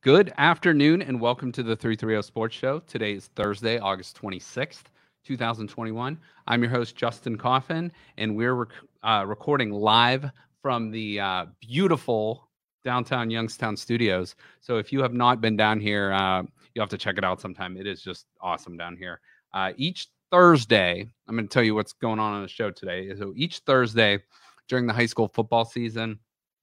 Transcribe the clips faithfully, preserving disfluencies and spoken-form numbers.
Good afternoon and welcome to the three thirty Sports Show. Today is Thursday, August twenty-sixth, two thousand twenty-one. I'm your host, Justin Coffin, and we're rec- uh, recording live from the uh, beautiful downtown Youngstown studios. So if you have not been down here, uh, you'll have to check it out sometime. It is just awesome down here. Uh, each Thursday, I'm going to tell you what's going on on the show today. So each Thursday during the high school football season,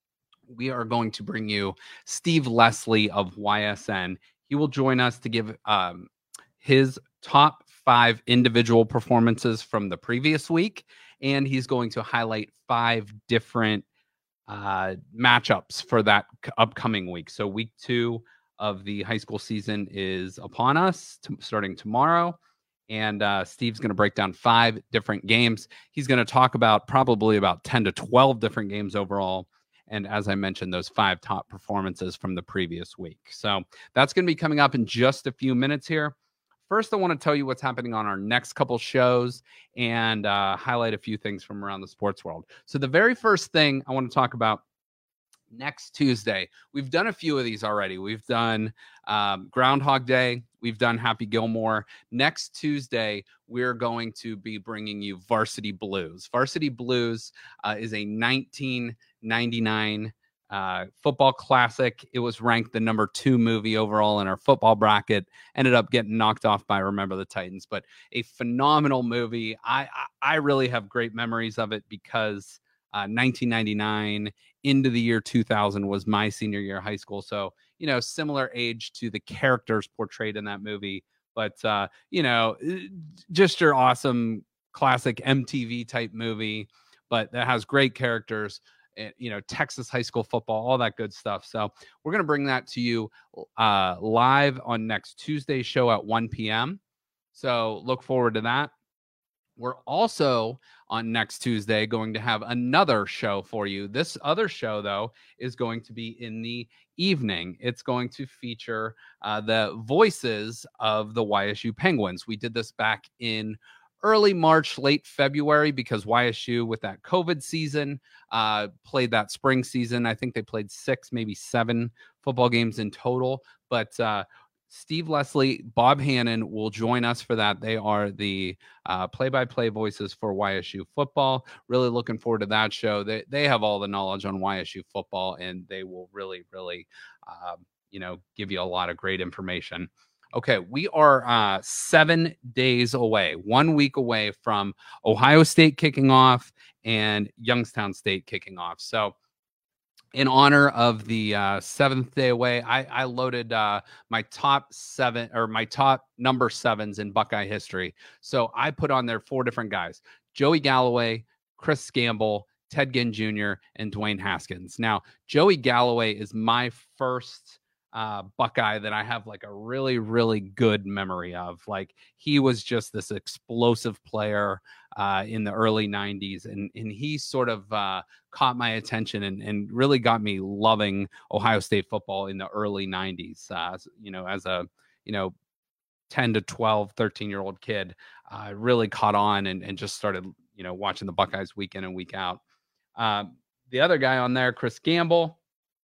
we are going to bring you Steve Leslie of Y S N. He will join us to give um, his top five individual performances from the previous week, and he's going to highlight five different uh, matchups for that c- upcoming week. So week two of the high school season is upon us, t- starting tomorrow. And uh, Steve's going to break down five different games. He's going to talk about probably about ten to twelve different games overall. And as I mentioned, those five top performances from the previous week. So that's going to be coming up in just a few minutes here. First, I want to tell you what's happening on our next couple shows and uh, highlight a few things from around the sports world. So the very first thing I want to talk about next Tuesday, we've done a few of these already. We've done um, Groundhog Day. We've done Happy Gilmore. Next Tuesday, we're going to be bringing you Varsity Blues. Varsity Blues uh, is a nineteen ninety-nine uh, football classic. It was ranked the number two movie overall in our football bracket. Ended up getting knocked off by Remember the Titans, but a phenomenal movie. I I, I really have great memories of it because uh, nineteen ninety-nine into the year two thousand was my senior year of high school. So, you know, similar age to the characters portrayed in that movie. But, uh, you know, just your awesome classic M T V type movie, but that has great characters, you know, Texas high school football, all that good stuff. So we're going to bring that to you uh, live on next Tuesday's show at one p.m. So look forward to that. We're also on next Tuesday going to have another show for you. This other show, though, is going to be in the evening. It's going to feature uh, the voices of the Y S U Penguins. We did this back in early March, late February, because Y S U, with that COVID season, uh, played that spring season. I think they played six, maybe seven football games in total. But uh, Steve Leslie, Bob Hannon will join us for that. They are the uh, play-by-play voices for Y S U football. Really looking forward to that show. They they have all the knowledge on Y S U football, and they will really, really, uh, you know, give you a lot of great information. Okay, we are uh, seven days away, one week away from Ohio State kicking off and Youngstown State kicking off. So, in honor of the uh, seventh day away, I, I loaded uh, my top seven or my top number sevens in Buckeye history. So I put on there four different guys: Joey Galloway, Chris Gamble, Ted Ginn Junior, and Dwayne Haskins. Now, Joey Galloway is my first uh, Buckeye that I have like a really, really good memory of. Like, he was just this explosive player uh, in the early nineties, and and he sort of uh, caught my attention and, and really got me loving Ohio State football in the early nineties. Uh, you know, as a, you know, ten to twelve, thirteen year old kid, I uh, really caught on and, and just started, you know, watching the Buckeyes week in and week out. Uh, the other guy on there, Chris Gamble,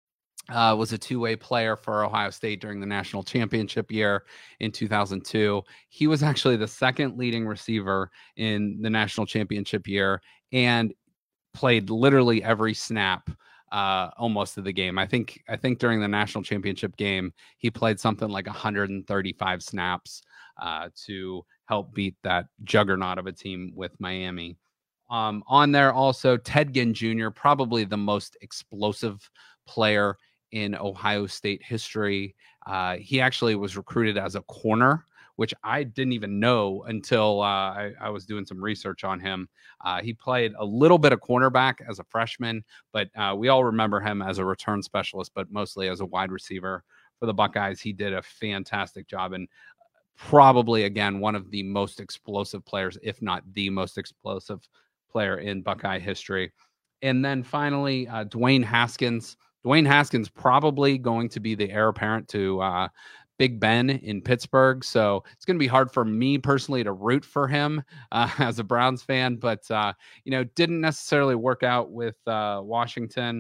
Uh, was a two-way player for Ohio State during the national championship year in two thousand two. He was actually the second leading receiver in the national championship year and played literally every snap uh, almost of the game. I think I think during the national championship game, he played something like one hundred thirty-five snaps uh, to help beat that juggernaut of a team with Miami. Um, on there also, Ted Ginn Junior, probably the most explosive player in Ohio State history. Uh, he actually was recruited as a corner, which I didn't even know until uh, I, I was doing some research on him. Uh, he played a little bit of cornerback as a freshman, but uh, we all remember him as a return specialist, but mostly as a wide receiver for the Buckeyes. He did a fantastic job, and probably, again, one of the most explosive players, if not the most explosive player in Buckeye history. And then finally, uh, Dwayne Haskins. Dwayne Haskins probably going to be the heir apparent to uh, Big Ben in Pittsburgh. So it's going to be hard for me personally to root for him uh, as a Browns fan, but, uh, you know, didn't necessarily work out with uh, Washington.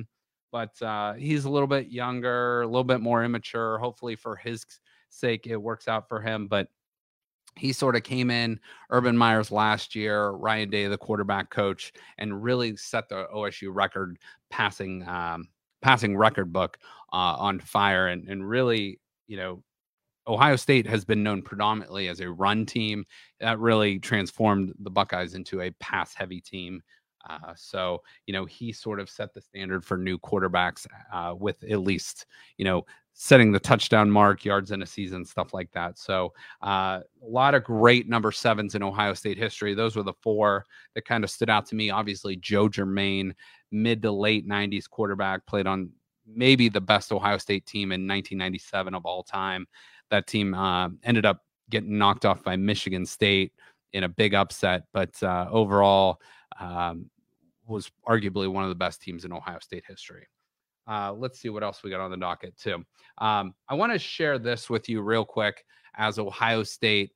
but uh, he's a little bit younger, a little bit more immature. Hopefully, for his sake, it works out for him. But he sort of came in Urban Meyer's last year, Ryan Day, the quarterback coach, and really set the O S U record passing um, passing record book uh, on fire, and and really, you know, Ohio State has been known predominantly as a run team. That really transformed the Buckeyes into a pass heavy team. Uh, so, you know, he sort of set the standard for new quarterbacks uh, with at least, you know, setting the touchdown mark, yards in a season, stuff like that. So uh, a lot of great number sevens in Ohio State history. Those were the four that kind of stood out to me. Obviously, Joe Germain, mid to late nineties quarterback, played on maybe the best Ohio State team in nineteen ninety-seven of all time. That team uh, ended up getting knocked off by Michigan State in a big upset, but uh, overall um, was arguably one of the best teams in Ohio State history. Uh, let's see what else we got on the docket too. Um, I want to share this with you real quick as Ohio State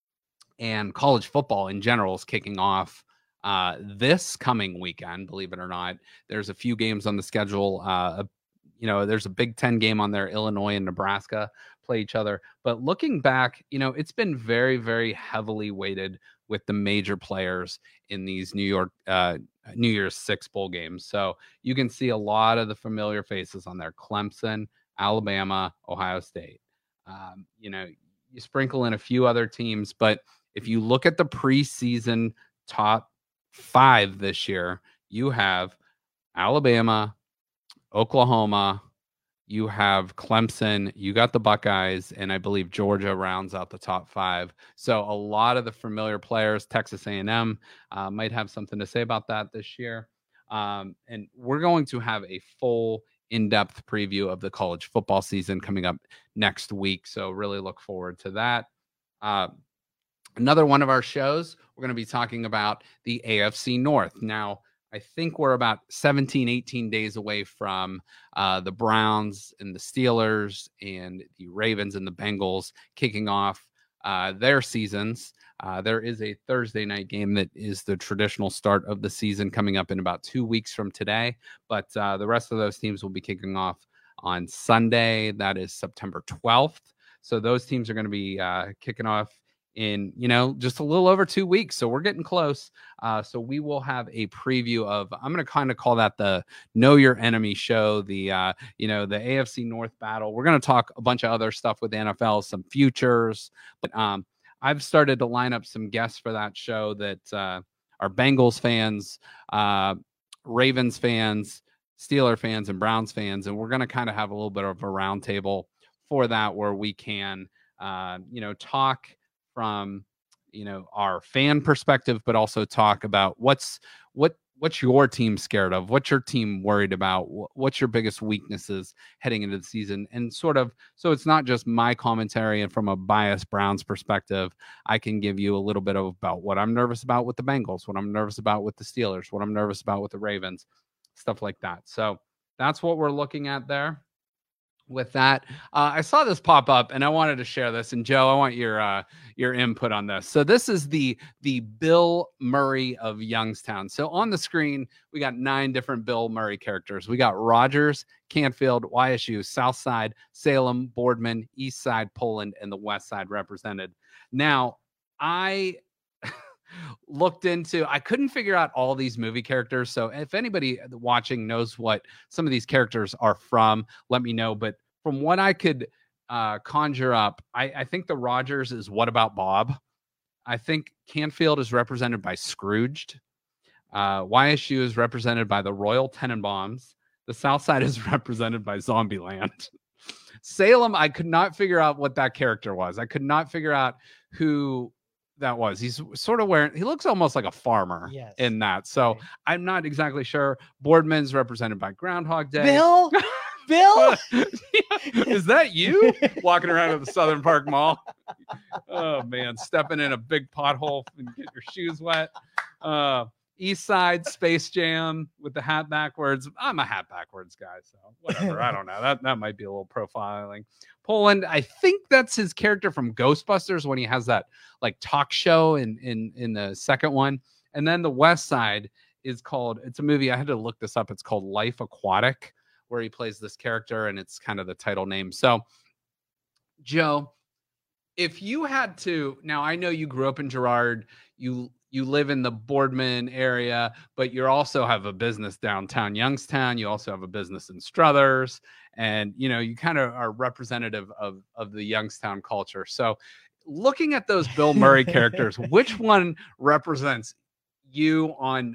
and college football in general is kicking off uh, this coming weekend. Believe it or not, there's a few games on the schedule. Uh, you know, there's a Big Ten game on there. Illinois and Nebraska play each other. But looking back, you know, it's been very, very heavily weighted with the major players in these New York uh, New Year's Six bowl games. So you can see a lot of the familiar faces on there: Clemson, Alabama, Ohio State. Um, you know, you sprinkle in a few other teams, but if you look at the preseason top five this year, you have Alabama, Oklahoma, you have Clemson, you got the Buckeyes, and I believe Georgia rounds out the top five. So a lot of the familiar players. Texas A and M uh, might have something to say about that this year. Um, and we're going to have a full in-depth preview of the college football season coming up next week. So really look forward to that. Uh, another one of our shows, we're going to be talking about the A F C North. Now, I think we're about seventeen, eighteen days away from uh, the Browns and the Steelers and the Ravens and the Bengals kicking off uh, their seasons. Uh, there is a Thursday night game that is the traditional start of the season coming up in about two weeks from today. But uh, the rest of those teams will be kicking off on Sunday. That is September twelfth. So those teams are going to be uh, kicking off in, you know, just a little over two weeks. So we're getting close. Uh, so we will have a preview of, I'm going to kind of call that the Know Your Enemy show, the, uh, you know, the A F C North battle. We're going to talk a bunch of other stuff with the N F L, some futures, but um, I've started to line up some guests for that show that uh, are Bengals fans, uh, Ravens fans, Steeler fans, and Browns fans. And we're going to kind of have a little bit of a roundtable for that where we can, uh, you know, talk from, you know, our fan perspective, but also talk about what's what what's your team scared of, what's your team worried about, what's your biggest weaknesses heading into the season, and sort of, so it's not just my commentary and from a biased Browns perspective. I can give you a little bit of about what I'm nervous about with the Bengals, what I'm nervous about with the Steelers, what I'm nervous about with the Ravens, stuff like that. So that's what we're looking at there. With that, uh, I saw this pop up and I wanted to share this. And Joe, I want your uh, your input on this. So this is the the Bill Murray of Youngstown. So on the screen, we got nine different Bill Murray characters. We got Rogers, Canfield, Y S U, South Side, Salem, Boardman, East Side, Poland, and the West Side represented. Now, I looked into, I couldn't figure out all these movie characters. So if anybody watching knows what some of these characters are from, let me know. But from what I could uh, conjure up, I, I think the Rogers is What About Bob? I think Canfield is represented by Scrooged. Uh, Y S U is represented by the Royal Tenenbaums. The South Side is represented by Zombieland. Salem, I could not figure out what that character was. I could not figure out who that was. He's sort of wearing, he looks almost like a farmer yes. in that. So right. I'm not exactly sure. Boardman's represented by Groundhog Day. Bill? Bill? Is that you walking around at the Southern Park Mall? Oh man, stepping in a big pothole and get your shoes wet. Uh, East Side, Space Jam with the hat backwards. I'm a hat backwards guy, so whatever. I don't know. That that might be a little profiling. Poland, I think that's his character from Ghostbusters when he has that like talk show in in in the second one. And then the West Side is called, it's a movie, I had to look this up. It's called Life Aquatic, where he plays this character, and it's kind of the title name. So, Joe, if you had to, now I know you grew up in Girard, you you live in the Boardman area, but you also have a business downtown Youngstown. You also have a business in Struthers, and you know you kind of are representative of of the Youngstown culture. So, looking at those Bill Murray characters, which one represents you on,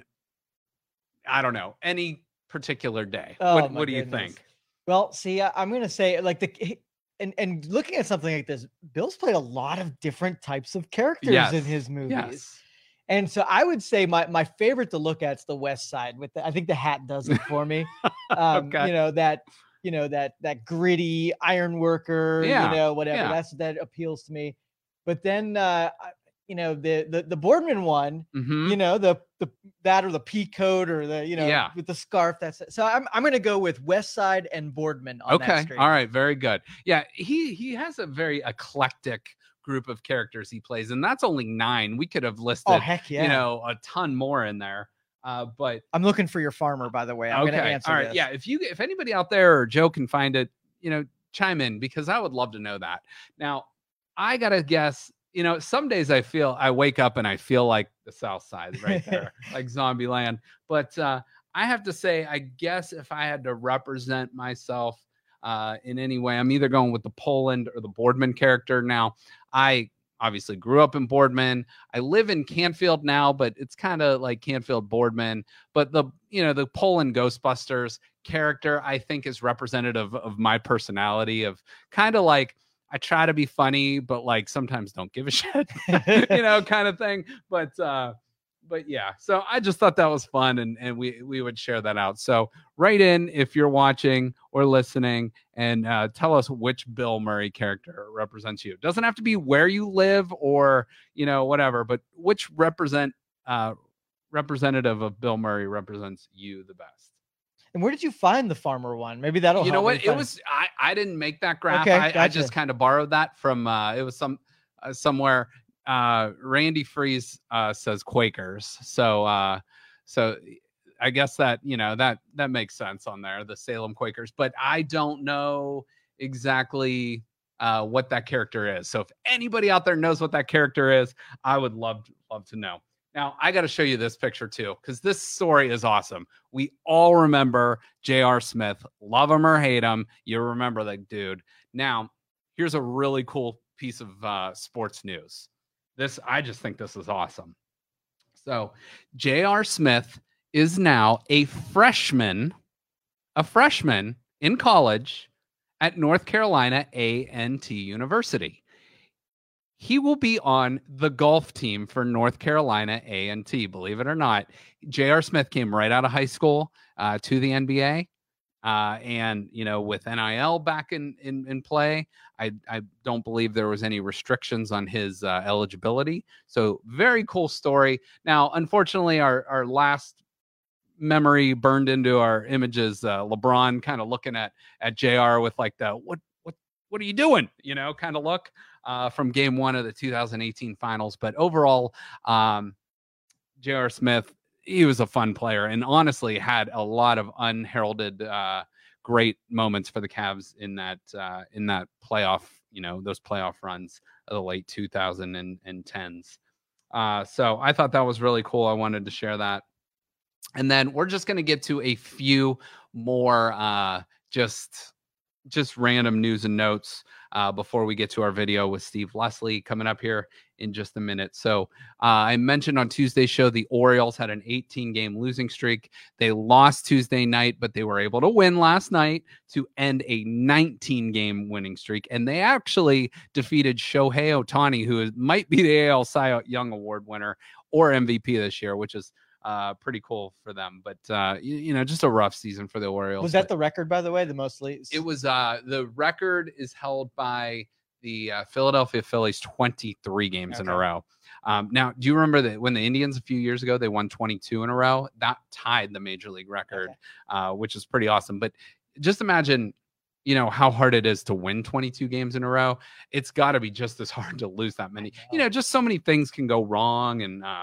I don't know, any particular day? Oh, what what do goodness. you think? Well, see, I, I'm gonna say like the. And and looking at something like this, Bill's played a lot of different types of characters yes. in his movies. Yes. And so I would say my my favorite to look at is the West Side. With the, I think the hat does it for me. Um, okay. You know that you know that that gritty iron worker. Yeah. You know whatever. Yeah. That's that appeals to me. But then uh, you know the the the Boardman one. Mm-hmm. You know the the that or the pea coat or the you know yeah. with the scarf. That's it. So I'm I'm gonna go with West Side and Boardman. On okay. That stream. All right. Very good. Yeah. He he has a very eclectic group of characters he plays, and that's only nine. We could have listed, oh heck yeah, you know, a ton more in there. Uh, but I'm looking for your farmer, by the way. I'm okay. gonna answer. All right. This. Yeah. If you if anybody out there or Joe can find it, you know, chime in because I would love to know that. Now, I gotta guess. You know, some days I feel I wake up and I feel like the South Side right there, like Zombieland. But uh, I have to say, I guess if I had to represent myself uh, in any way, I'm either going with the Poland or the Boardman character. Now, I obviously grew up in Boardman. I live in Canfield now, but it's kind of like Canfield Boardman. But the, you know, the Poland Ghostbusters character, I think is representative of my personality of kind of like, I try to be funny, but like sometimes don't give a shit, you know, kind of thing. But uh, but yeah, so I just thought that was fun, and and we we would share that out. So write in if you're watching or listening, and uh, tell us which Bill Murray character represents you. It doesn't have to be where you live or you know whatever, but which represent uh, representative of Bill Murray represents you the best. And where did you find the farmer one? Maybe that'll you know help what it was. I, I didn't make that graph. Okay, I, gotcha. I just kind of borrowed that from uh, it was some uh, somewhere. Uh, Randy Freeze uh, says Quakers, so uh, so I guess that you know that that makes sense on there, the Salem Quakers. But I don't know exactly uh, what that character is. So if anybody out there knows what that character is, I would love love to know. Now, I got to show you this picture, too, because this story is awesome. We all remember J R. Smith. Love him or hate him. You remember that dude. Now, here's a really cool piece of uh, sports news. This, I just think this is awesome. So, J R. Smith is now a freshman, a freshman in college at North Carolina A and T University. He will be on the golf team for North Carolina A and T, believe it or not. J R. Smith came right out of high school uh, to the N B A. Uh, and, you know, with N I L back in, in, in play, I, I don't believe there was any restrictions on his uh, eligibility. So very cool story. Now, unfortunately, our, our last memory burned into our images, uh, LeBron kind of looking at, at J R with like the, what, what, what are you doing? You know, kind of look. Uh, from game one of the two thousand eighteen finals. But overall, um, J R. Smith, he was a fun player and honestly had a lot of unheralded uh, great moments for the Cavs in that uh, in that playoff, you know, those playoff runs of the late two thousand tens. Uh, so I thought that was really cool. I wanted to share that. And then we're just going to get to a few more uh, just just random news and notes uh, before we get to our video with Steve Leslie coming up here in just a minute. So uh, I mentioned on Tuesday's show, the Orioles had an eighteen game losing streak. They lost Tuesday night, but they were able to win last night to end a nineteen game winning streak. And they actually defeated Shohei Ohtani, who is, might be the A L Cy Young Award winner or M V P this year, which is Uh, pretty cool for them, but uh, you, you know, just a rough season for the Orioles. Was that the record, by the way, the most leads? It was. Uh, the record is held by the uh, Philadelphia Phillies, twenty-three games okay. in a row. Um, now, do you remember that when the Indians a few years ago they won twenty-two in a row? That tied the major league record, okay. uh, which is pretty awesome. But just imagine, you know, how hard it is to win twenty-two games in a row. It's got to be just as hard to lose that many. You know, just so many things can go wrong, and uh,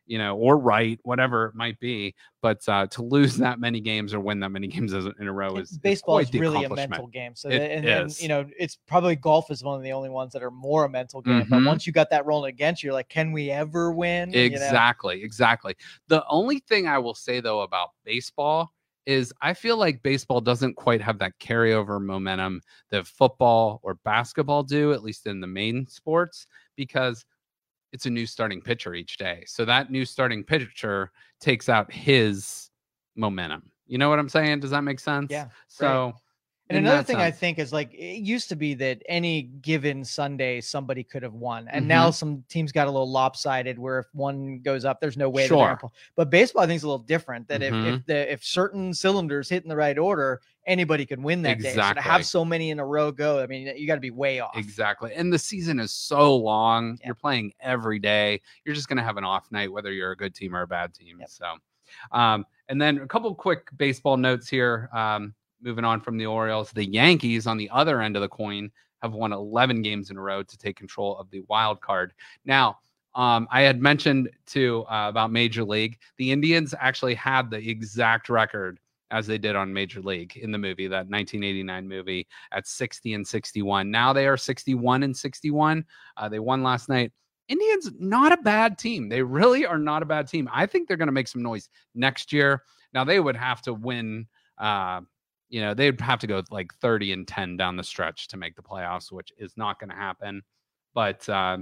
you know, or right, whatever it might be. But uh, to lose that many games or win that many games in a row is, baseball is, is really a mental game. So it that, and, is. and you know, it's probably golf is one of the only ones that are more a mental game. Mm-hmm. But once you got that rolling against you, you're like, can we ever win? Exactly, you know? exactly. The only thing I will say though about baseball is I feel like baseball doesn't quite have that carryover momentum that football or basketball do, at least in the main sports, because it's a new starting pitcher each day. So that new starting pitcher takes out his momentum. You know what I'm saying? Does that make sense? Yeah. So, right. And another thing sense. I think is like it used to be that any given Sunday somebody could have won, and mm-hmm. now some teams got a little lopsided where if one goes up, there's no way. Sure. That but baseball I think is a little different. That mm-hmm. if if the if certain cylinders hit in the right order, anybody can win that exactly. day. So to have so many in a row go, I mean, you got to be way off. Exactly. And the season is so long. Yep. You're playing every day. You're just going to have an off night, whether you're a good team or a bad team. Yep. So, um, and then a couple quick baseball notes here. Um, moving on from the Orioles, the Yankees on the other end of the coin have won eleven games in a row to take control of the wild card. Now, um, I had mentioned too uh, about Major League. The Indians actually had the exact record as they did on Major League in the movie, that nineteen eighty-nine movie, at sixty and sixty-one. Now they are sixty-one and sixty-one. Uh, they won last night. Indians, not a bad team. They really are not a bad team. I think they're going to make some noise next year. Now they would have to win, uh, you know, they'd have to go like thirty and ten down the stretch to make the playoffs, which is not going to happen. But uh,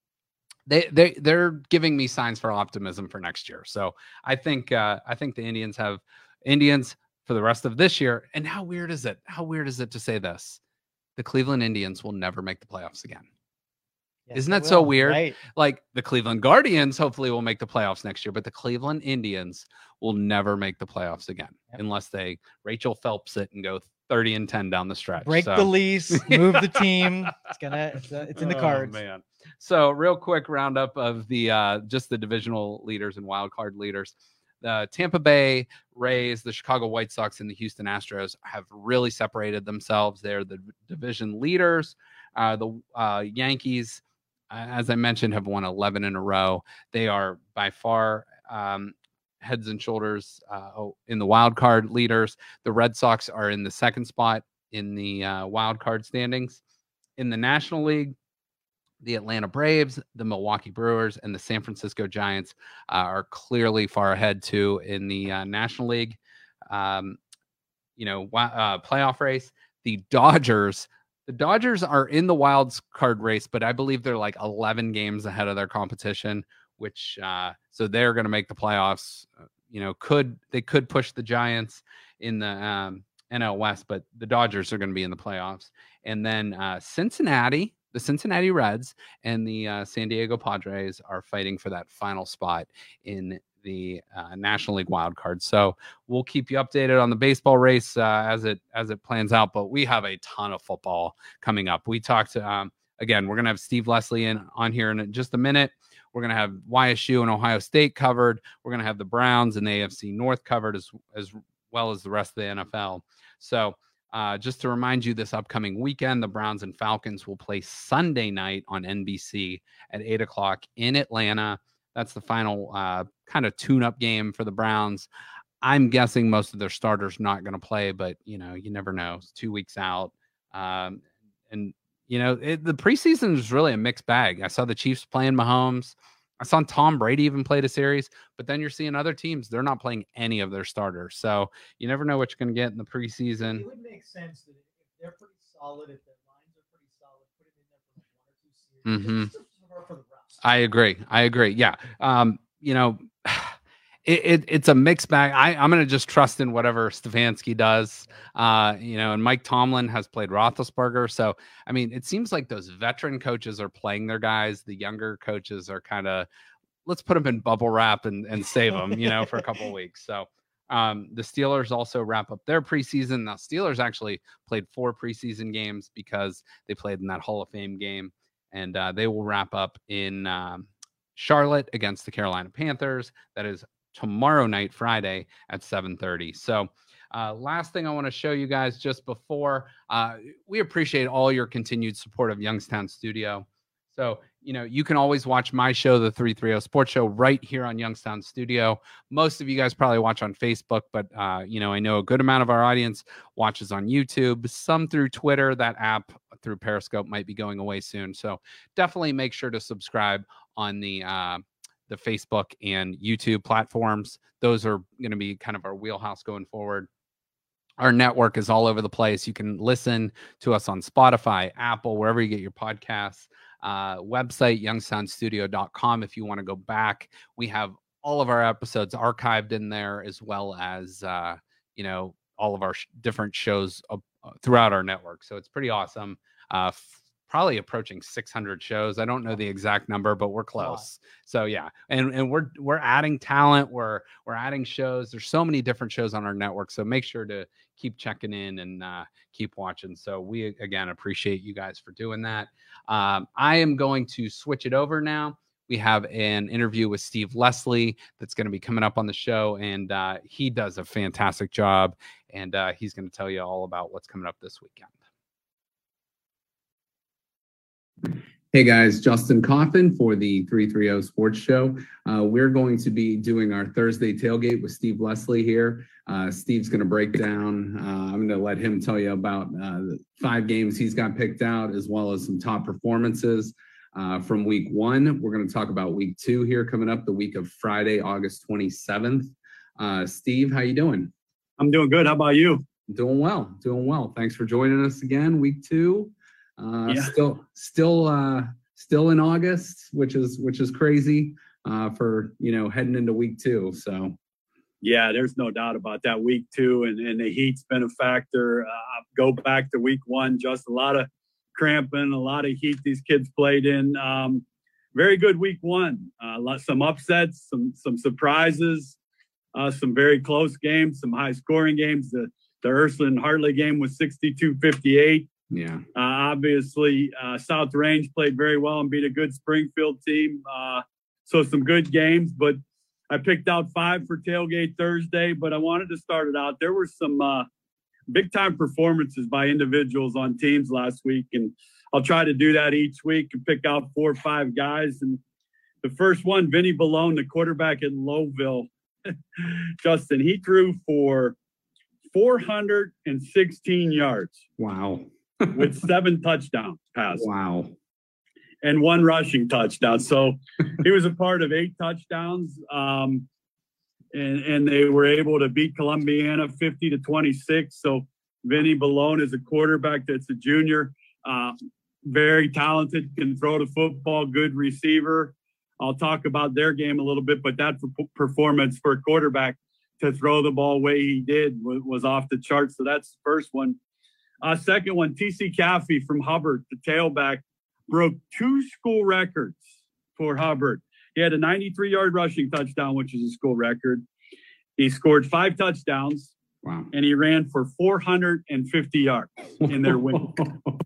they they they're giving me signs for optimism for next year. So I think uh, I think the Indians have Indians for the rest of this year. And how weird is it? How weird is it to say this? The Cleveland Indians will never make the playoffs again. Yes, Isn't that will, so weird? Right. Like the Cleveland Guardians hopefully will make the playoffs next year, but the Cleveland Indians will never make the playoffs again yep. unless they Rachel Phelps it and go thirty and ten down the stretch. Break so. the lease, move the team. It's gonna, it's, uh, it's in the cards. Oh, man. So real quick roundup of the uh, just the divisional leaders and wild card leaders. The Tampa Bay Rays, the Chicago White Sox, and the Houston Astros have really separated themselves. They're the division leaders. Uh, the uh, Yankees, as I mentioned, have won eleven in a row. They are by far um, heads and shoulders uh, in the wild card leaders. The Red Sox are in the second spot in the uh, wild card standings. In the National League, the Atlanta Braves, the Milwaukee Brewers, and the San Francisco Giants uh, are clearly far ahead too in the uh, National League, um, you know, uh, playoff race. The Dodgers, the Dodgers are in the wild card race, but I believe they're like eleven games ahead of their competition, which uh, so they're going to make the playoffs. You know, could they could push the Giants in the um, N L West, but the Dodgers are going to be in the playoffs, and then uh, Cincinnati. The Cincinnati Reds and the uh, San Diego Padres are fighting for that final spot in the uh, National League wild card. So we'll keep you updated on the baseball race uh, as it as it plans out. But we have a ton of football coming up. We talked um, again. We're gonna have Steve Leslie in on here in just a minute. We're gonna have Y S U and Ohio State covered. We're gonna have the Browns and the A F C North covered as as well as the rest of the N F L. So. Uh, just to remind you, this upcoming weekend, the Browns and Falcons will play Sunday night on N B C at eight o'clock in Atlanta. That's the final uh, kind of tune-up game for the Browns. I'm guessing most of their starters not going to play, but, you know, you never know. It's two weeks out. Um, and, you know, it, the preseason is really a mixed bag. I saw the Chiefs playing Mahomes. I saw Tom Brady even played a series, but then you're seeing other teams, they're not playing any of their starters. So you never know what you're going to get in the preseason. It would make sense that if they're pretty solid, if their lines are pretty solid, put them in there for like one or two series. Mm-hmm. Just to, for the rest. I agree. I agree. Yeah. Um, you know, it, it it's a mixed bag. I, I'm going to just trust in whatever Stefanski does. Uh, you know, and Mike Tomlin has played Roethlisberger. So, I mean, it seems like those veteran coaches are playing their guys. The younger coaches are kind of, let's put them in bubble wrap and, and save them, you know, for a couple of weeks. So um, the Steelers also wrap up their preseason. Now, Steelers actually played four preseason games because they played in that Hall of Fame game. And uh, they will wrap up in um, Charlotte against the Carolina Panthers. That is tomorrow night, Friday at seven thirty. So uh, last thing I want to show you guys just before, uh, we appreciate all your continued support of Youngstown Studio. So, you know, you can always watch my show, the three thirty Sports Show, right here on Youngstown Studio. Most of you guys probably watch on Facebook, but, uh, you know, I know a good amount of our audience watches on YouTube, some through Twitter. That app through Periscope might be going away soon. So definitely make sure to subscribe on the uh, the Facebook and YouTube platforms. Those are going to be kind of our wheelhouse going forward. Our network is all over the place. You can listen to us on Spotify, Apple, wherever you get your podcasts. Uh, website, youngstown studio dot com. If you want to go back, we have all of our episodes archived in there, as well as, uh, you know, all of our sh- different shows uh, throughout our network. So it's pretty awesome. Uh, f- probably approaching six hundred shows. I don't know the exact number, but we're close. So yeah, and and we're we're adding talent. We're we're adding shows. There's so many different shows on our network. So make sure to keep checking in and uh, keep watching. So we again appreciate you guys for doing that. Um, I am going to switch it over now. We have an interview with Steve Leslie that's going to be coming up on the show, and uh, he does a fantastic job. And uh, he's going to tell you all about what's coming up this weekend. Hey guys, Justin Coffin for the three thirty Sports Show. Uh, we're going to be doing our Thursday tailgate with Steve Leslie here. Uh, Steve's going to break down. Uh, I'm going to let him tell you about uh, the five games he's got picked out, as well as some top performances uh, from week one. We're going to talk about week two here coming up, the week of Friday, August twenty-seventh. Uh, Steve, how you doing? I'm doing good. How about you? Doing well, doing well. Thanks for joining us again, week two. Uh, yeah. Still, still, uh, still in August, which is which is crazy uh, for you know heading into week two. So, yeah, there's no doubt about that. Week two and, and the heat's been a factor. Uh, go back to week one, just a lot of cramping, a lot of heat these kids played in. Um, very good week one. Uh, some upsets, some some surprises, uh, some very close games, some high scoring games. The the Ursuline Hartley game was sixty-two fifty-eight. Yeah. Uh, obviously, uh, South Range played very well and beat a good Springfield team. Uh, so some good games, but I picked out five for Tailgate Thursday, but I wanted to start it out. There were some uh, big-time performances by individuals on teams last week, and I'll try to do that each week and pick out four or five guys. And the first one, Vinny Ballone, the quarterback at Lowville. Justin, he threw for four hundred sixteen yards. Wow. With seven touchdown passes. Wow. And one rushing touchdown. So he was a part of eight touchdowns. Um, and, and they were able to beat Columbiana fifty to twenty-six. So Vinny Ballone is a quarterback that's a junior, uh, very talented, can throw the football, good receiver. I'll talk about their game a little bit, but that performance for a quarterback to throw the ball the way he did was, was off the charts. So that's the first one. Uh, second one, T C Caffey from Hubbard, the tailback, broke two school records for Hubbard. He had a ninety-three yard rushing touchdown, which is a school record. He scored five touchdowns. Wow. And he ran for four hundred fifty yards in their win. Wow.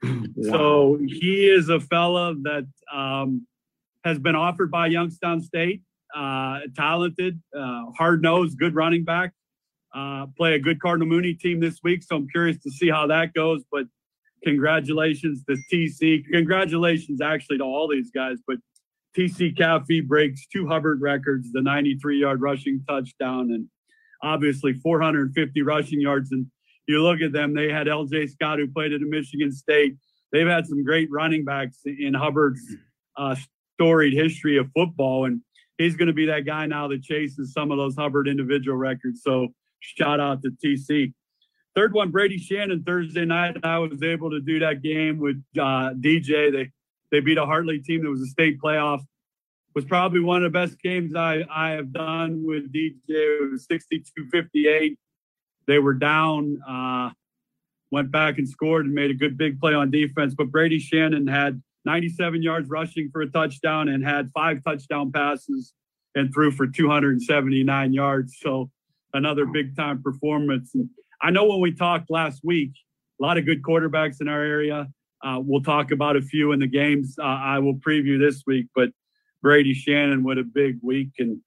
So he is a fella that um, has been offered by Youngstown State, uh, talented, uh, hard-nosed, good running back. Uh, play a good Cardinal Mooney team this week, so I'm curious to see how that goes. But congratulations to T C. Congratulations, actually, to all these guys. But T C Caffey breaks two Hubbard records, the ninety-three yard rushing touchdown, and obviously four hundred fifty rushing yards. And you look at them, they had L J Scott, who played at Michigan State. They've had some great running backs in Hubbard's uh, storied history of football, and he's going to be that guy now that chases some of those Hubbard individual records. So shout out to T C. Third one, Brady Shannon, Thursday night. I was able to do that game with uh, D J. They they beat a Hartley team that was a state playoff. Was probably one of the best games I, I have done with D J. It was sixty-two fifty-eight. They were down, uh, went back and scored and made a good big play on defense. But Brady Shannon had ninety-seven yards rushing for a touchdown and had five touchdown passes and threw for two hundred seventy-nine yards. So another big-time performance. And I know when we talked last week, a lot of good quarterbacks in our area. Uh, we'll talk about a few in the games uh, I will preview this week, but Brady Shannon with a big week. And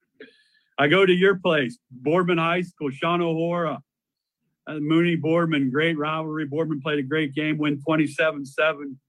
I go to your place, Boardman High School, Sean O'Hara, uh, Mooney Boardman, great rivalry. Boardman played a great game, win twenty-seven seven.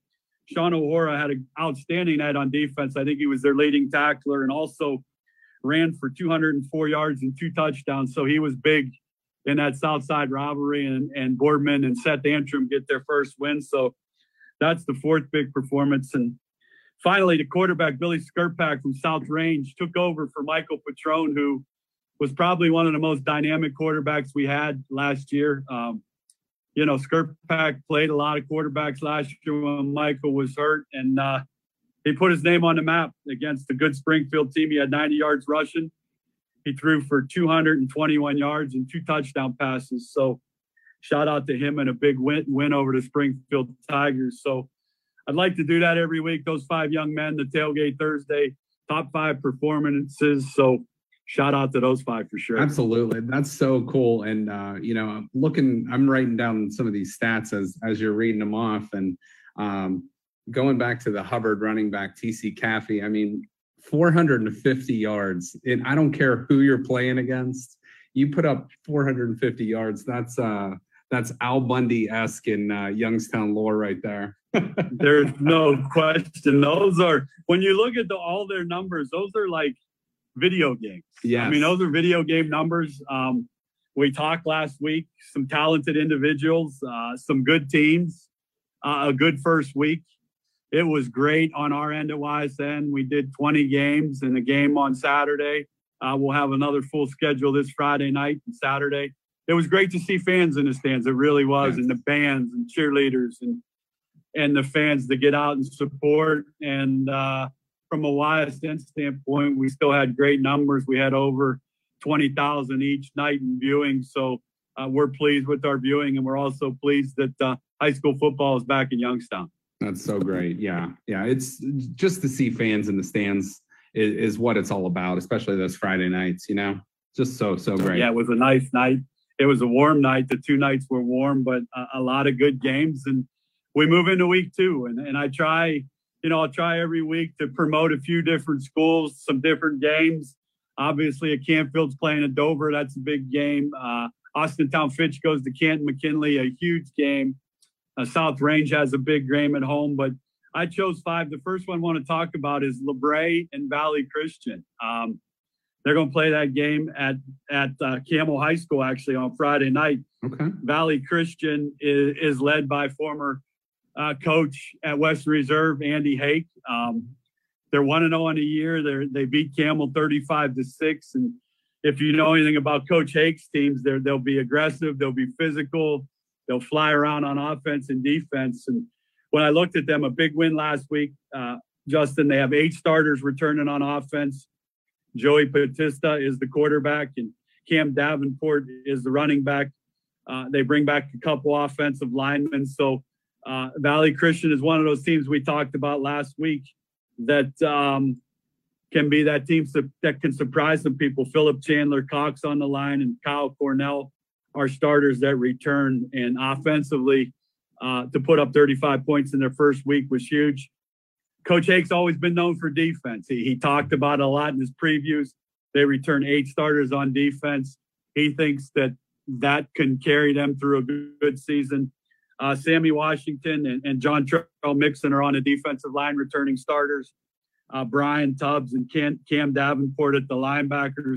Sean O'Hara had an outstanding night on defense. I think he was their leading tackler and also ran for two hundred four yards and two touchdowns. So he was big in that Southside rivalry, and, and Boardman and Seth Antrim get their first win. So that's the fourth big performance. And finally, the quarterback, Billy Skirpak from South Range, took over for Michael Patrone, who was probably one of the most dynamic quarterbacks we had last year. Um, you know, Skirpak played a lot of quarterbacks last year when Michael was hurt, and uh, he put his name on the map against a good Springfield team. He had ninety yards rushing. He threw for two hundred twenty-one yards and two touchdown passes. So shout out to him and a big win, win over the Springfield Tigers. So I'd like to do that every week. Those five young men, the tailgate Thursday, top five performances. So shout out to those five for sure. Absolutely. That's so cool. And, uh, you know, I'm looking, I'm writing down some of these stats as, as you're reading them off. And um, going back to the Hubbard running back, T C Caffey, I mean, four hundred fifty yards. And I don't care who you're playing against. You put up four hundred fifty yards. That's uh, that's Al Bundy-esque in uh, Youngstown lore right there. There's no question. Those are, when you look at the, all their numbers, those are like video games. Yeah, I mean, those are video game numbers. Um, we talked last week, some talented individuals, uh, some good teams, uh, a good first week. It was great on our end at Y S N. We did twenty games and a game on Saturday. Uh, we'll have another full schedule this Friday night and Saturday. It was great to see fans in the stands. It really was. Yes. And the bands and cheerleaders and and the fans to get out and support. And uh, from a Y S N standpoint, we still had great numbers. We had over twenty thousand each night in viewing. So uh, we're pleased with our viewing, and we're also pleased that uh, high school football is back in Youngstown. That's so great. Yeah. Yeah. It's just to see fans in the stands is, is what it's all about, especially those Friday nights, you know, just so, so great. Yeah. It was a nice night. It was a warm night. The two nights were warm, but a, a lot of good games. And we move into week two. And, and I try, you know, I'll try every week to promote a few different schools, some different games. Obviously, at Canfield's playing at Dover. That's a big game. Uh, Austintown Fitch goes to Canton McKinley, a huge game. Uh, South Range has a big game at home, but I chose five. The first one I want to talk about is LaBray and Valley Christian. Um, they're going to play that game at at uh, Camel High School actually on Friday night. Okay. Valley Christian is, is led by former uh, coach at Western Reserve, Andy Hake. Um, they're one and zero on the year. They they beat Camel thirty-five to six. And if you know anything about Coach Hake's teams, they're they'll be aggressive. They'll be physical. They'll fly around on offense and defense. And when I looked at them, a big win last week, uh, Justin, they have eight starters returning on offense. Joey Batista is the quarterback, and Cam Davenport is the running back. Uh, they bring back a couple offensive linemen. So uh, Valley Christian is one of those teams we talked about last week that um, can be that team su- that can surprise some people. Philip Chandler Cox on the line and Kyle Cornell are starters that return. And offensively, uh, to put up thirty-five points in their first week was huge. Coach Hake's always been known for defense. He, he talked about it a lot in his previews. They return eight starters on defense. He thinks that that can carry them through a good, good season. Uh, Sammy Washington and, and John Trell Mixon are on the defensive line returning starters. Uh, Brian Tubbs and Cam, Cam Davenport at the linebackers.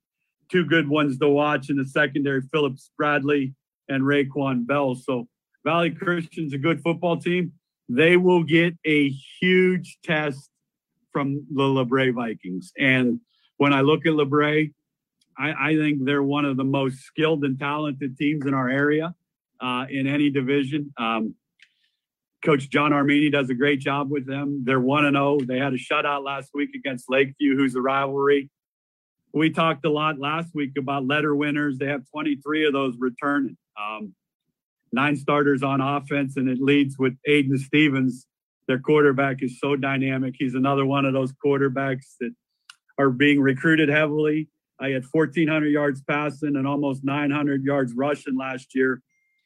Two good ones to watch in the secondary, Phillips Bradley and Raekwon Bell. So Valley Christian's a good football team. They will get a huge test from the LaBray Vikings. And when I look at LaBray, I, I think they're one of the most skilled and talented teams in our area uh, in any division. Um, Coach John Armini does a great job with them. They're one and oh. They had a shutout last week against Lakeview, who's a rivalry. We talked a lot last week about letter winners. They have twenty-three of those returning. Um, nine starters on offense, and it leads with Aiden Stevens. Their quarterback is so dynamic. He's another one of those quarterbacks that are being recruited heavily. I had fourteen hundred yards passing and almost nine hundred yards rushing last year.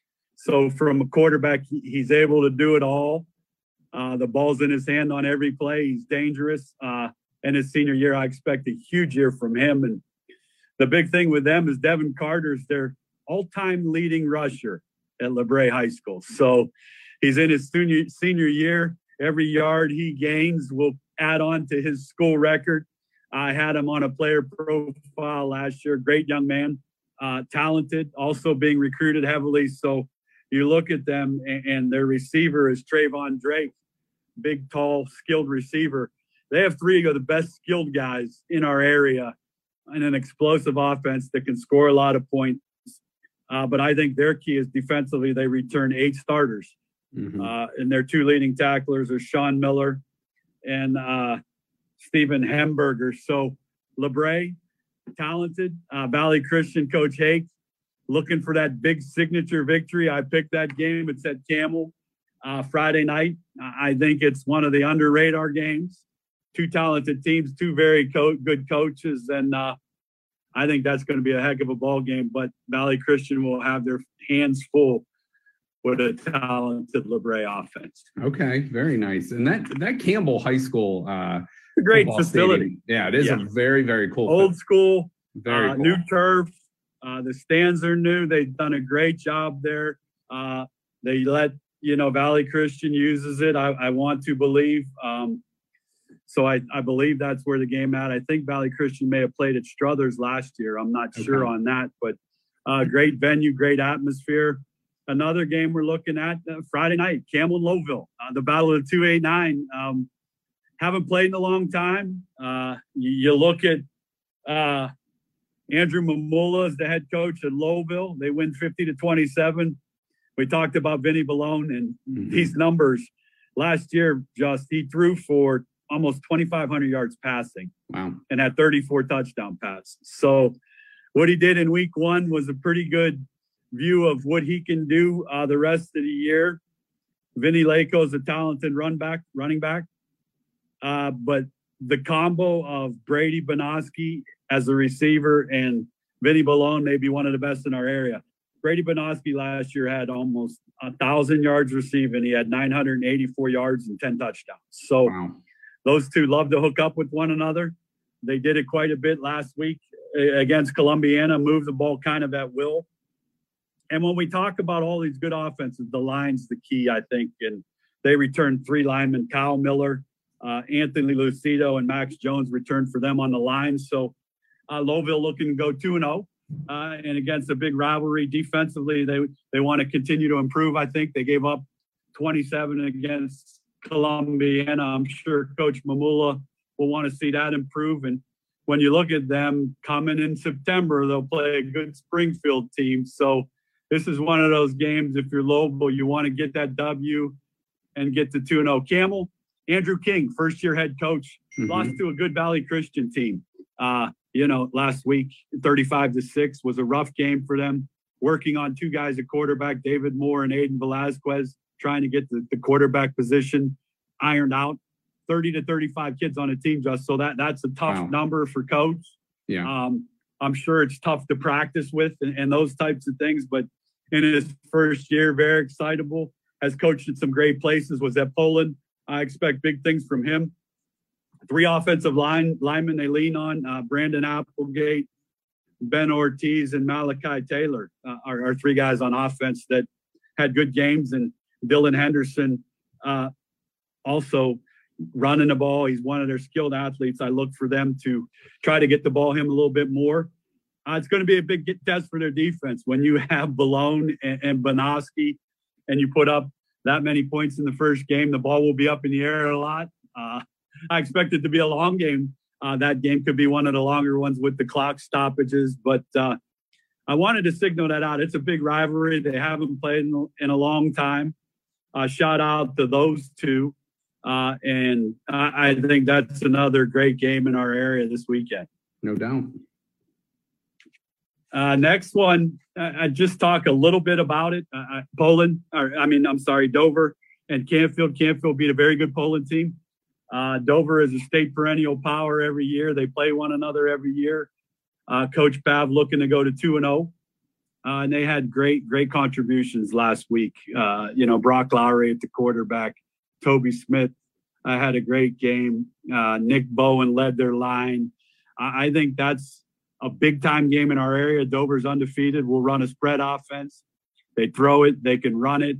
So from a quarterback, he's able to do it all. Uh, the ball's in his hand on every play. He's dangerous. Uh, and his senior year, I expect a huge year from him. And the big thing with them is Devin Carter's their all-time leading rusher at LaBray High School. So he's in his senior, senior year. every yard he gains will add on to his school record. I had him on a player profile last year. Great young man, uh, talented, also being recruited heavily. So you look at them, and, and their receiver is Trayvon Drake, big, tall, skilled receiver. They have three of the best skilled guys in our area and an explosive offense that can score a lot of points. Uh, but I think their key is defensively. They return eight starters. Mm-hmm. Uh, and their two leading tacklers are Sean Miller and uh, Stephen Hemberger. So LeBray, talented. Uh, Valley Christian coach Hake, looking for that big signature victory. I picked that game. It's at Camel uh, Friday night. I think it's one of the under radar games. Two talented teams, two very co- good coaches, and uh, I think that's going to be a heck of a ball game. But Valley Christian will have their hands full with a talented LeBray offense. Okay, very nice. And that that Campbell High School, uh, a great facility. Stadium. Yeah, it is yeah. a very very cool. Old fit. school, very uh, cool. New turf. Uh, the stands are new. They've done a great job there. Uh, they let you know Valley Christian uses it. I, I want to believe. Um, So I, I believe that's where the game at. I think Valley Christian may have played at Struthers last year. I'm not okay. sure on that, but uh, great venue, great atmosphere. Another game we're looking at uh, Friday night, Camel and Lowville, uh, the Battle of the two eighty-nine. Um, haven't played in a long time. Uh, you, you look at uh, Andrew Mamula as the head coach at Lowville. They win fifty to twenty-seven. We talked about Vinny Ballone and mm-hmm. these numbers. Last year, just he threw for almost twenty-five hundred yards passing. Wow. And had thirty-four touchdown passes. So what he did in week one was a pretty good view of what he can do uh, the rest of the year. Vinny Lako is a talented run back, running back. Uh, but the combo of Brady Benoski as a receiver and Vinny Ballone may be one of the best in our area. Brady Benoski last year had almost one thousand yards receiving. He had nine hundred eighty-four yards and ten touchdowns. So wow. Those two love to hook up with one another. They did it quite a bit last week against Columbiana, moved the ball kind of at will. And when we talk about all these good offenses, the line's the key, I think. And they returned three linemen, Kyle Miller, uh, Anthony Lucido, and Max Jones returned for them on the line. So uh, Lowville looking to go two and oh. Uh, and against a big rivalry defensively, they they want to continue to improve. I think they gave up twenty-seven against Columbiana. I'm sure Coach Mamula will want to see that improve. And when you look at them coming in September, they'll play a good Springfield team. So this is one of those games, if you're Lowville, you want to get that W and get to two and oh. Camel, Andrew King, first-year head coach, mm-hmm. lost to a good Valley Christian team. Uh, you know, last week, thirty-five to six was a rough game for them. Working on two guys at quarterback, David Moore and Aiden Velasquez, trying to get the, the quarterback position ironed out. thirty to thirty-five kids on a team, just so that that's a tough wow. number for coach. Yeah. Um, I'm sure it's tough to practice with and, and those types of things, but in his first year, very excitable, has coached at some great places, was at Poland. I expect big things from him. Three offensive line linemen they lean on, uh, Brandon Applegate, Ben Ortiz, and Malachi Taylor uh, are, are three guys on offense that had good games. And Dylan Henderson uh, also running the ball. He's one of their skilled athletes. I look for them to try to get the ball him a little bit more. Uh, it's going to be a big test for their defense. When you have Ballone and, and Benoski and you put up that many points in the first game, the ball will be up in the air a lot. Uh, I expect it to be a long game. Uh, that game could be one of the longer ones with the clock stoppages, but uh, I wanted to signal that out. It's a big rivalry. They haven't played in, in a long time. Uh, shout out to those two. Uh, and I, I think that's another great game in our area this weekend. No doubt. Uh, next one, I, I just talk a little bit about it. Uh, Poland, or I mean, I'm sorry, Dover and Canfield. Canfield beat a very good Poland team. Uh, Dover is a state perennial power every year. They play one another every year. Uh, Coach Pav looking to go to two and oh. Uh, and they had great, great contributions last week. Uh, you know, Brock Lowry at the quarterback, Toby Smith uh, had a great game. Uh, Nick Bowen led their line. I, I think that's a big time game in our area. Dover's undefeated. We'll run a spread offense. They throw it. They can run it.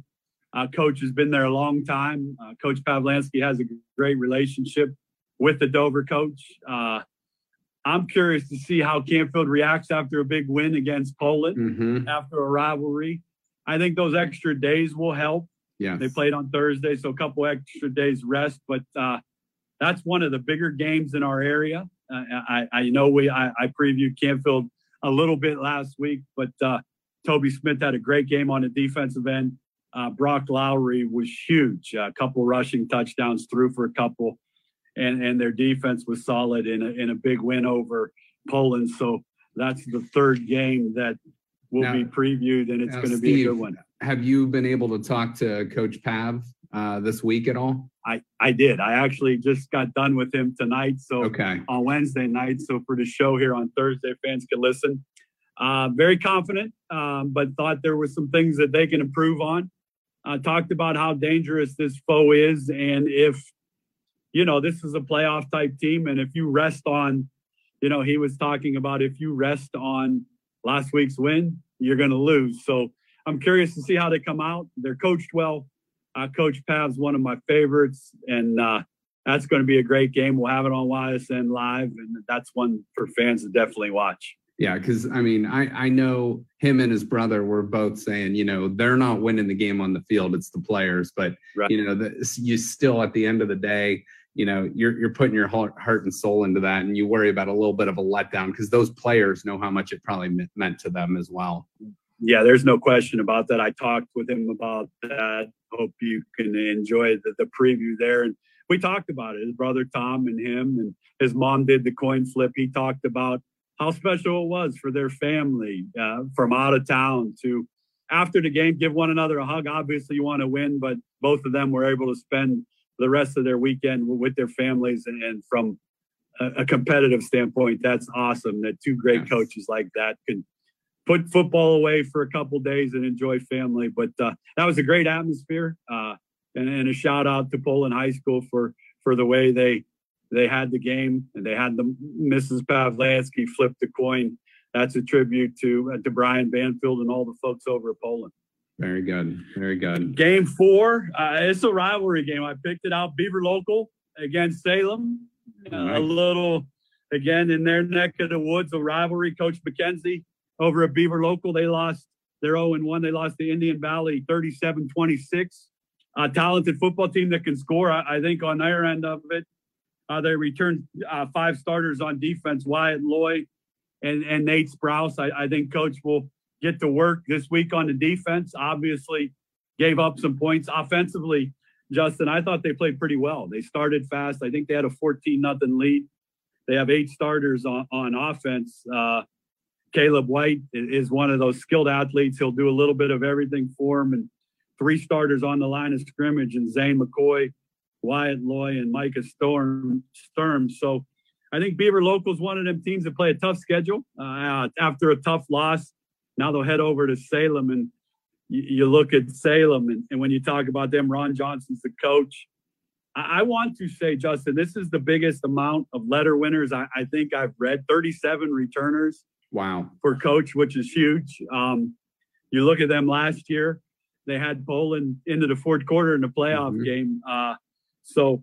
Uh, coach has been there a long time. Uh, Coach Pavlansky has a great relationship with the Dover coach. Uh, I'm curious to see how Canfield reacts after a big win against Poland, Mm-hmm. after a rivalry. I think those extra days will help. Yeah, they played on Thursday, so a couple extra days rest. But uh, that's one of the bigger games in our area. Uh, I, I know we I, I previewed Canfield a little bit last week, but uh, Toby Smith had a great game on the defensive end. Uh, Brock Lowry was huge. A couple rushing touchdowns, threw for a couple, and, and their defense was solid in a, in a big win over Poland. So that's the third game that will now, be previewed, and it's going to Steve, be a good one. Have you been able to talk to Coach Pav uh, this week at all? I, I did. I actually just got done with him tonight. So okay. on Wednesday night. So for the show here on Thursday, fans can listen. Uh, very confident, um, but thought there were some things that they can improve on. Uh, talked about how dangerous this foe is. And if, you know, this is a playoff type team. And if you rest on, you know, he was talking about if you rest on last week's win, you're going to lose. So I'm curious to see how they come out. They're coached well. Uh, Coach Pav's one of my favorites. And uh, that's going to be a great game. We'll have it on Y S N Live. And that's one for fans to definitely watch. Yeah, because, I mean, I, I know him and his brother were both saying, you know, they're not winning the game on the field. It's the players. But, right. you know, the, you still, at the end of the day, you know, you're you're putting your heart, heart and soul into that. And you worry about a little bit of a letdown because those players know how much it probably meant to them as well. Yeah, there's no question about that. I talked with him about that. Hope you can enjoy the, the preview there. And we talked about it. His brother Tom and him, and his mom did the coin flip. He talked about how special it was for their family uh, from out of town to, after the game, give one another a hug. Obviously, you want to win, but both of them were able to spend the rest of their weekend with their families. And, and from a, a competitive standpoint, that's awesome that two great yes. coaches like that can put football away for a couple days and enjoy family. But uh, that was a great atmosphere. Uh, and, and a shout out to Poland High School for, for the way they, They had the game, and they had the Missus Pavlansky flip the coin. That's a tribute to uh, to Brian Banfield and all the folks over at Poland. Very good, very good. Game four, uh, it's a rivalry game. I picked it out. Beaver Local against Salem. Uh, right. A little, again, in their neck of the woods, a rivalry. Coach McKenzie over at Beaver Local, they lost. They're oh and one. They lost to Indian Valley thirty-seven twenty-six. A talented football team that can score, I, I think, on their end of it. Uh, they returned uh, five starters on defense, Wyatt Loy and, and Nate Sprouse. I, I think Coach will get to work this week on the defense. Obviously, gave up some points offensively. Justin, I thought they played pretty well. They started fast. I think they had a fourteen nothing lead. They have eight starters on, on offense. Uh, Caleb White is one of those skilled athletes. He'll do a little bit of everything for him. And three starters on the line of scrimmage, and Zane McCoy, Wyatt Loy, and Micah Storm, Sturm. So I think Beaver Local is one of them teams that play a tough schedule. Uh, after a tough loss, now they'll head over to Salem. And you, you look at Salem, and, and when you talk about them, Ron Johnson's the coach. I, I want to say, Justin, this is the biggest amount of letter winners I, I think I've read, thirty-seven returners. Wow. For coach, which is huge. Um, you look at them last year, they had Poland into the fourth quarter in the playoff mm-hmm. game. Uh, So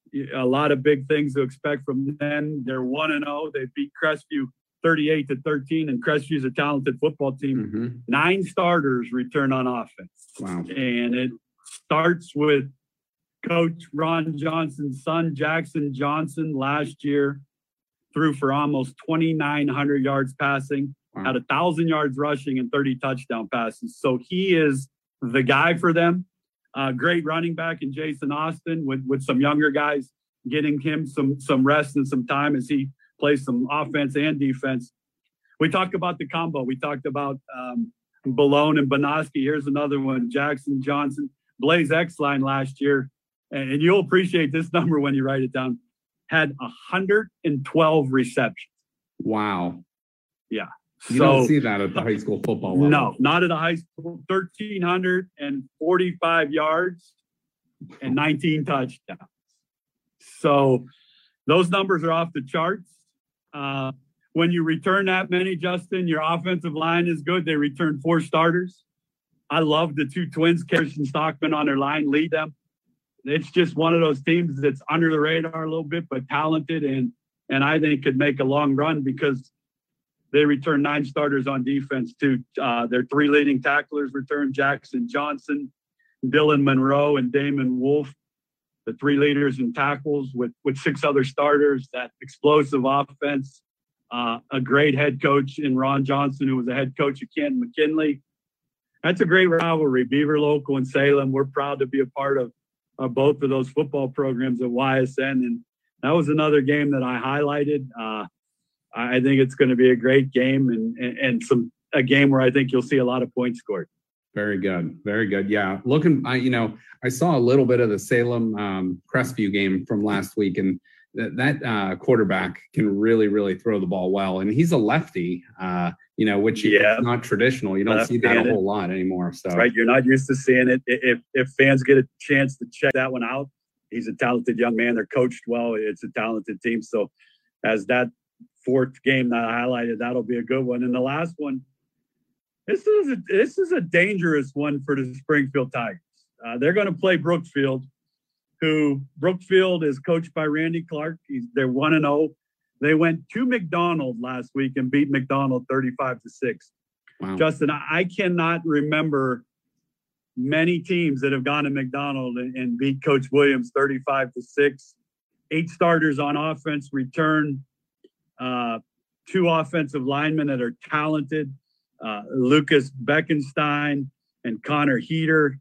a lot of big things to expect from them. They're one and oh. They beat Crestview thirty-eight to thirteen, and Crestview's a talented football team. Mm-hmm. Nine starters return on offense. Wow. And it starts with Coach Ron Johnson's son, Jackson Johnson, last year threw for almost twenty-nine hundred yards passing, wow. had one thousand yards rushing, and thirty touchdown passes. So he is the guy for them. Uh, great running back in Jason Austin with, with some younger guys, getting him some some rest and some time as he plays some offense and defense. We talked about the combo. We talked about um, Balone and Bonoski. Here's another one, Jackson Johnson. Blaze X-Line last year, and, and you'll appreciate this number when you write it down, had one hundred twelve receptions. Wow. Yeah. You so, don't see that at the high school football level. No, not at a high school. one thousand three hundred forty-five yards and nineteen touchdowns. So those numbers are off the charts. Uh, when you return that many, Justin, your offensive line is good. They returned four starters. I love the two twins, Kirsten Stockman on their line, lead them. It's just one of those teams that's under the radar a little bit, but talented, and and I think could make a long run because they return nine starters on defense too. Uh, their three leading tacklers return: Jackson Johnson, Dylan Monroe, and Damon Wolf. The three leaders in tackles with with six other starters. That explosive offense. Uh, a great head coach in Ron Johnson, who was a head coach at Canton McKinley. That's a great rivalry. Beaver Local and Salem. We're proud to be a part of. Uh, both of those football programs at Y S N, and that was another game that I highlighted. Uh, I think it's going to be a great game, and, and and some a game where I think you'll see a lot of points scored. Very good, very good. Yeah, looking, I you know, I saw a little bit of the Salem um, Crestview game from last week, and that that uh, quarterback can really, really throw the ball well, and he's a lefty. Uh, you know, which yeah. is not traditional. You don't see that a whole lot anymore. So right, you're not used to seeing it. If if fans get a chance to check that one out, he's a talented young man. They're coached well. It's a talented team. So as that fourth game that I highlighted, that'll be a good one. And the last one, this is a, this is a dangerous one for the Springfield Tigers. Uh, they're going to play Brookfield, who Brookfield is coached by Randy Clark. He's they're one and zero. They went to McDonald last week and beat McDonald thirty-five to six. Wow. Justin, I cannot remember many teams that have gone to McDonald and, and beat Coach Williams thirty-five to six. Eight starters on offense return. Uh, two offensive linemen that are talented. Uh, Lucas Beckenstein and Connor Heater.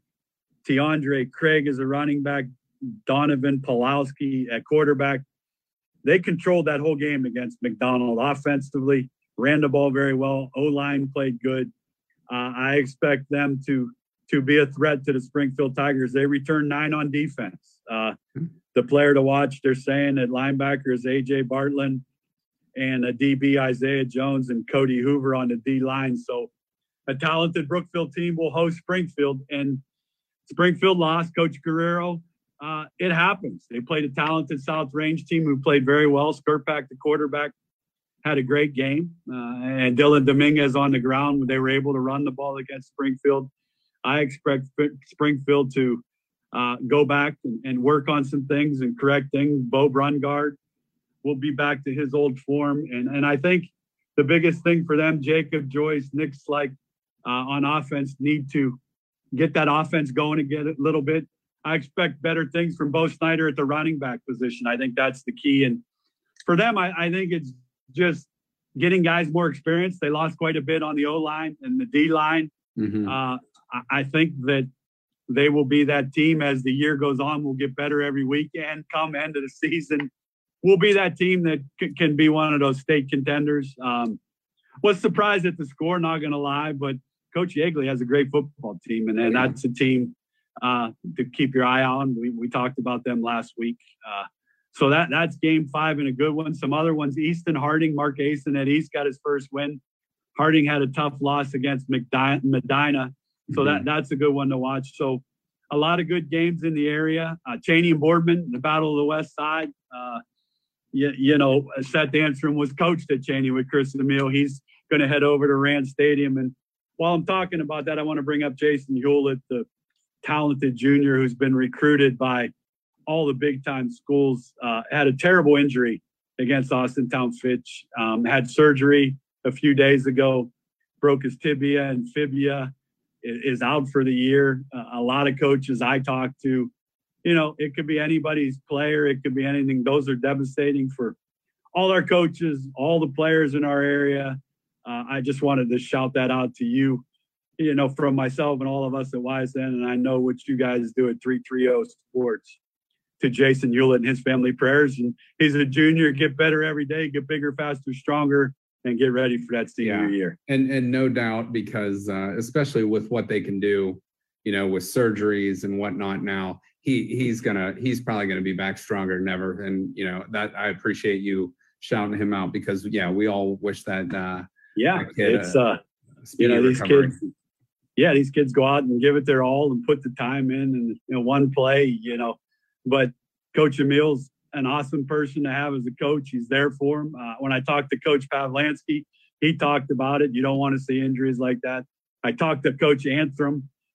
Tiandre Craig is a running back. Donovan Pulowski at quarterback. They controlled that whole game against McDonald offensively, ran the ball very well. O-line played good. Uh, I expect them to to be a threat to the Springfield Tigers. They returned nine on defense. Uh, the player to watch, they're saying at linebacker is A J Bartland and a D B Isaiah Jones and Cody Hoover on the D line. So a talented Brookfield team will host Springfield, and Springfield lost. Coach Guerrero. Uh, it happens. They played a talented South Range team who played very well. Skirpak, the quarterback, had a great game. Uh, and Dylan Dominguez on the ground. They were able to run the ball against Springfield. I expect Springfield to uh, go back and, and work on some things and correct things. Bo Brungard will be back to his old form. And, and I think the biggest thing for them, Jacob Joyce, Nick Slyke uh, on offense, need to get that offense going again a little bit. I expect better things from Bo Snyder at the running back position. I think that's the key. And for them, I, I think it's just getting guys more experience. They lost quite a bit on the O-line and the D-line. Mm-hmm. Uh, I, I think that they will be that team as the year goes on. We'll get better every week, and come end of the season, we'll be that team that c- can be one of those state contenders. Um, was surprised at the score, not going to lie, but Coach Yeagley has a great football team, and, and that's a team uh, to keep your eye on. We we talked about them last week. Uh, so that that's game five and a good one. Some other ones, Easton Harding, Mark Asen at East got his first win. Harding had a tough loss against McDi- Medina. So that, that's a good one to watch. So a lot of good games in the area. Uh, Cheney and Boardman, the Battle of the West Side. Uh, you, you know, Seth Danstrom was coached at Cheney with Chris Emile. He's going to head over to Rand Stadium. And while I'm talking about that, I want to bring up Jason Hewlett, the talented junior who's been recruited by all the big-time schools. Uh, had a terrible injury against Austintown Fitch. Um, had surgery a few days ago, broke his tibia and fibia, is out for the year. Uh, a lot of coaches I talk to, you know, it could be anybody's player. It could be anything. Those are devastating for all our coaches, all the players in our area. Uh, I just wanted to shout that out to you, you know, from myself and all of us at Y S N. And I know what you guys do at three thirty Sports. To Jason Hewlett and his family, prayers. And he's a junior. Get better every day. Get bigger, faster, stronger, and get ready for that senior yeah. year. And and no doubt, because uh, especially with what they can do, you know, with surgeries and whatnot now, he he's gonna he's probably gonna be back stronger than ever. And you know that I appreciate you shouting him out, because yeah, we all wish that. Uh, yeah, that kid, it's uh, you know these recovery. kids. Yeah, these kids go out and give it their all and put the time in, and you know one play, you know. But Coach Emile's an awesome person to have as a coach. He's there for him. Uh, when I talked to Coach Pavlansky, he talked about it. You don't want to see injuries like that. I talked to Coach Antrim.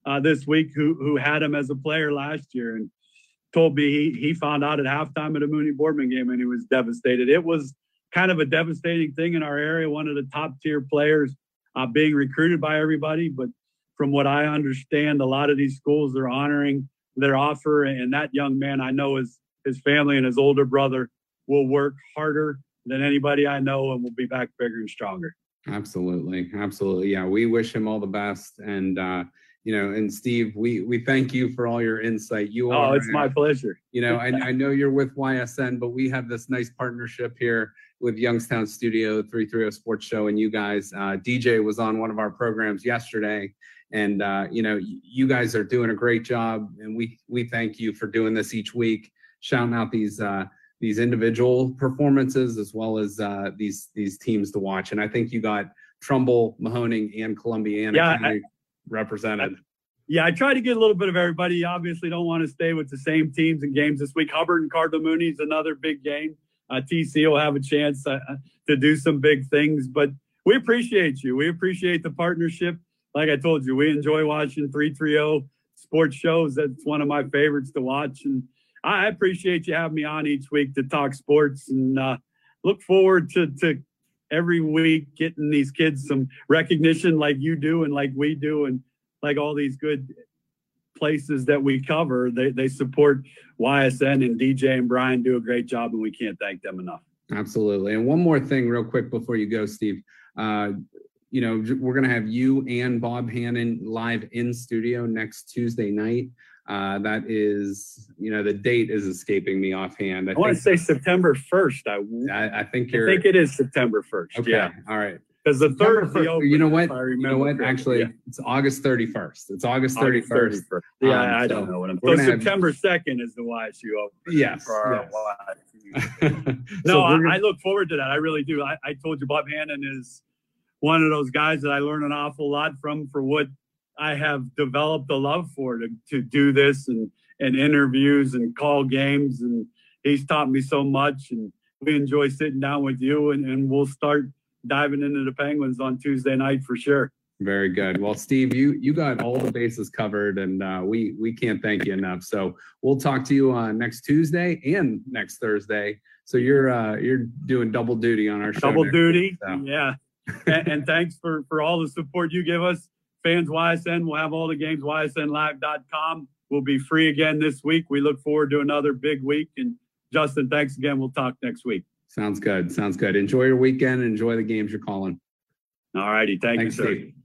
uh, this week who who had him as a player last year and told me he he found out at halftime at a Mooney Boardman game and he was devastated. It was kind of a devastating thing in our area. One of the top tier players uh, being recruited by everybody, but from what I understand, a lot of these schools are honoring their offer, and that young man, I know his his family and his older brother will work harder than anybody I know and will be back bigger and stronger. Absolutely. Absolutely. Yeah. We wish him all the best. And, uh, you know, and Steve, we, we thank you for all your insight. You are, oh, it's my pleasure. You know, I, I know you're with Y S N, but we have this nice partnership here with Youngstown Studio, three thirty Sports Show, and you guys. uh, D J was on one of our programs yesterday, and, uh, you know, you guys are doing a great job, and we, we thank you for doing this each week, shouting out these, uh, these individual performances as well as uh, these these teams to watch. And I think you got Trumbull, Mahoning, and Columbiana yeah, I, represented. I, yeah, I try to get a little bit of everybody. You obviously don't want to stay with the same teams and games this week. Hubbard and Cardinal Mooney is another big game. Uh, T C will have a chance uh, to do some big things, but we appreciate you. We appreciate the partnership. Like I told you, we enjoy watching three thirty sports shows. That's one of my favorites to watch. And I appreciate you having me on each week to talk sports, and uh, look forward to, to every week getting these kids some recognition like you do and like we do and like all these good places that we cover. They, they support Y S N, and D J and Brian do a great job, and we can't thank them enough. Absolutely. And one more thing real quick before you go, Steve. Uh, you know, we're going to have you and Bob Hannon live in studio next Tuesday night. Uh, that is, you know, the date is escaping me offhand. I, I want to say September first. I, I, I think you're. I think it is September first. Okay. Yeah. All right. Because the third, the open, you know what? You know what? Actually, yeah. It's August thirty-first. It's August thirty-first. Yeah, um, I don't so know what I'm. So September second is the Y S U Open. Yes. For yes. no, so I, I look forward to that. I really do. I, I told you, Bob Hannon is one of those guys that I learn an awful lot from for what I have developed a love for to, to do this and, and interviews and call games. And he's taught me so much, and we enjoy sitting down with you, and, and we'll start diving into the Penguins on Tuesday night for sure. Very good. Well, Steve, you, you got all the bases covered, and uh, we, we can't thank you enough. So we'll talk to you on next Tuesday and next Thursday. So you're, uh, you're doing double duty on our show. Double duty. So. Yeah. and, and thanks for, for all the support you give us. Fans Y S N will have all the games, Y S N live dot com. We'll be free again this week. We look forward to another big week. And Justin, thanks again. We'll talk next week. Sounds good. Sounds good. Enjoy your weekend. Enjoy the games you're calling. All righty. Thank Thanks, you, sir. Steve.